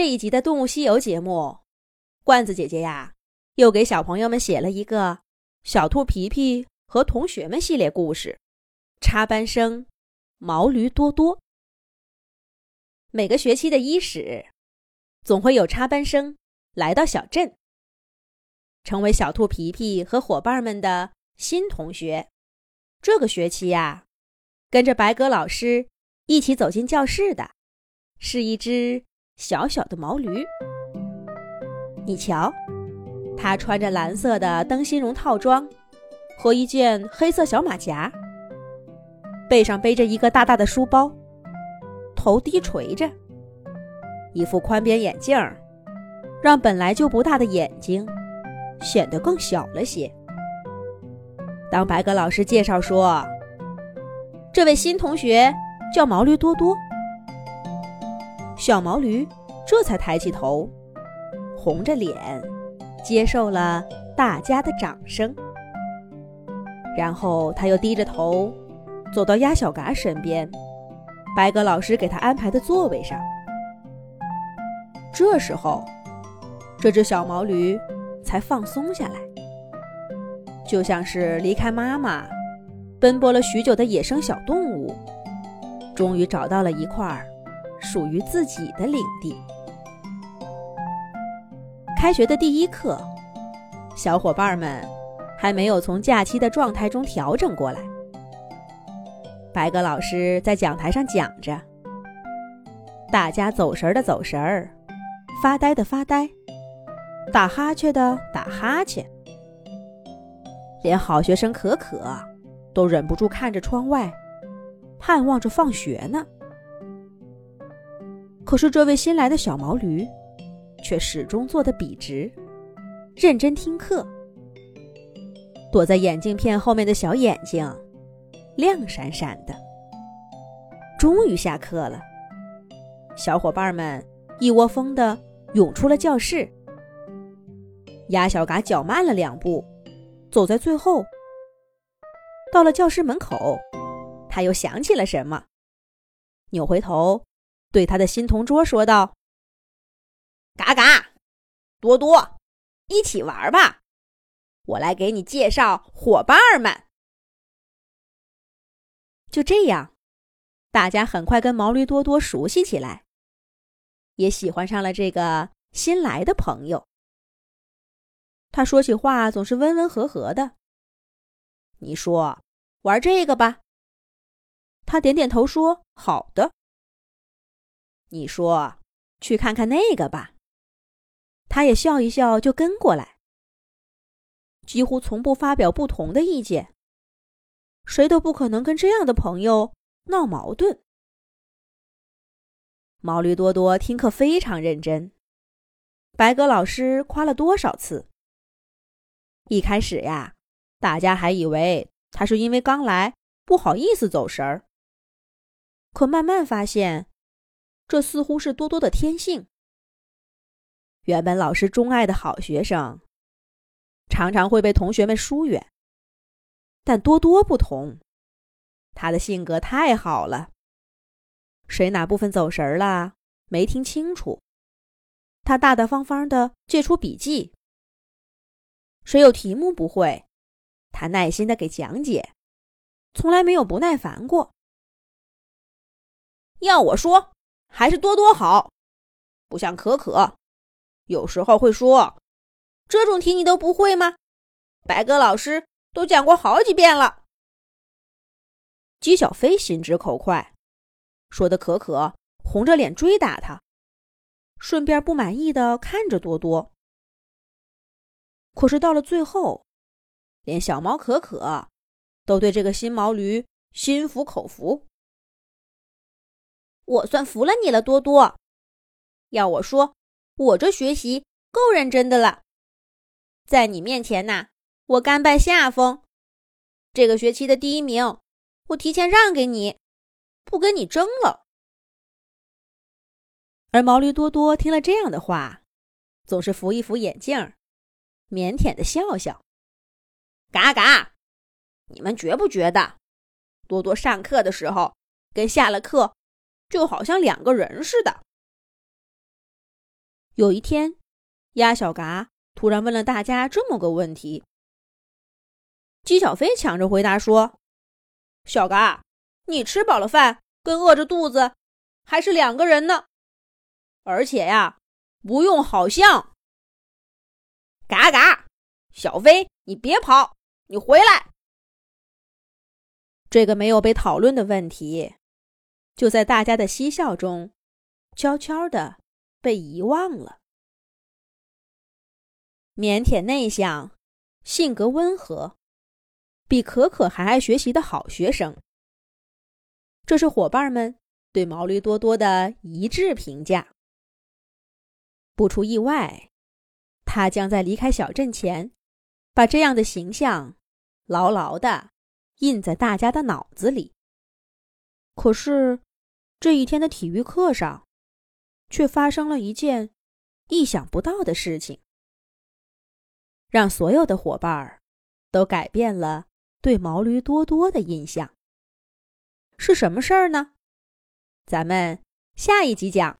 这一集的动物西游节目，罐子姐姐呀，又给小朋友们写了一个小兔皮皮和同学们系列故事，插班生毛驴多多。每个学期的伊始，总会有插班生来到小镇，成为小兔皮皮和伙伴们的新同学。这个学期呀，跟着白鸽老师一起走进教室的是一只小小的毛驴。你瞧，它穿着蓝色的灯芯绒套装和一件黑色小马甲，背上背着一个大大的书包，头低垂着，一副宽边眼镜让本来就不大的眼睛显得更小了些。当白鸽老师介绍说，这位新同学叫毛驴多多，小毛驴这才抬起头，红着脸接受了大家的掌声。然后他又低着头走到鸭小嘎身边，白鸽老师给他安排的座位上。这时候，这只小毛驴才放松下来，就像是离开妈妈奔波了许久的野生小动物，终于找到了一块属于自己的领地。开学的第一课，小伙伴们还没有从假期的状态中调整过来。白鸽老师在讲台上讲着，大家走神的走神，发呆的发呆，打哈欠的打哈欠，连好学生可可都忍不住看着窗外，盼望着放学呢。可是这位新来的小毛驴却始终坐得笔直，认真听课。躲在眼镜片后面的小眼睛亮闪闪的。终于下课了，小伙伴们一窝蜂地涌出了教室。鸭小嘎脚慢了2步，走在最后。到了教室门口，他又想起了什么，扭回头对他的新同桌说道：嘎嘎，多多，一起玩吧，我来给你介绍伙伴们。就这样，大家很快跟毛驴多多熟悉起来，也喜欢上了这个新来的朋友。他说起话总是温温和和的。你说，玩这个吧。他点点头说，好的。你说，去看看那个吧。他也笑一笑就跟过来。几乎从不发表不同的意见，谁都不可能跟这样的朋友闹矛盾。毛驴多多听课非常认真，白鸽老师夸了多少次。一开始呀，大家还以为他是因为刚来不好意思走神儿，可慢慢发现，这似乎是多多的天性。原本老师钟爱的好学生，常常会被同学们疏远，但多多不同，他的性格太好了。谁哪部分走神了，没听清楚，他大大方方地借出笔记。谁有题目不会，他耐心地给讲解，从来没有不耐烦过。要我说，还是多多好，不像可可，有时候会说，这种题你都不会吗？白鸽老师都讲过好几遍了。姬小飞心直口快，说的可可红着脸追打他，顺便不满意地看着多多。可是到了最后，连小猫可可都对这个新毛驴心服口服。我算服了你了，多多。要我说，我这学习够认真的了。在你面前呐，我甘拜下风。这个学期的第1名，我提前让给你，不跟你争了。而毛驴多多听了这样的话，总是扶一扶眼镜，腼腆地笑笑。嘎嘎，你们觉不觉得，多多上课的时候跟下了课就好像2个人似的？ 有一天，鸭小嘎突然问了大家这么个问题。鸡小飞抢着回答说：小嘎，你吃饱了饭跟饿着肚子还是两个人呢，而且呀，不用好像。嘎嘎，小飞，你别跑，你回来。这个没有被讨论的问题，就在大家的嬉笑中悄悄地被遗忘了。腼腆内向，性格温和，比可可还爱学习的好学生，这是伙伴们对毛驴多多的一致评价。不出意外，他将在离开小镇前把这样的形象牢牢地印在大家的脑子里。可是这一天的体育课上，却发生了一件意想不到的事情，让所有的伙伴都改变了对毛驴多多的印象。是什么事儿呢？咱们下一集讲。